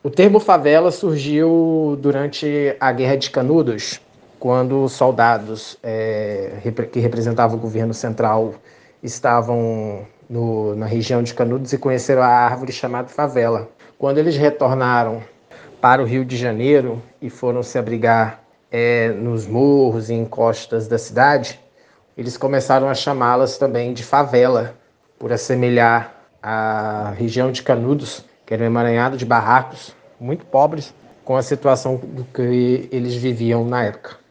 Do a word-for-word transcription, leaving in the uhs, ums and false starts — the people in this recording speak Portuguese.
O termo favela surgiu durante a Guerra de Canudos, quando os soldados é, que representavam o governo central estavam no, na região de Canudos e conheceram a árvore chamada favela. Quando eles retornaram para o Rio de Janeiro e foram se abrigar é, nos morros e encostas da cidade, eles começaram a chamá-las também de favela, por assemelhar a região de Canudos, que era um emaranhado de barracos muito pobres, com a situação do que eles viviam na época.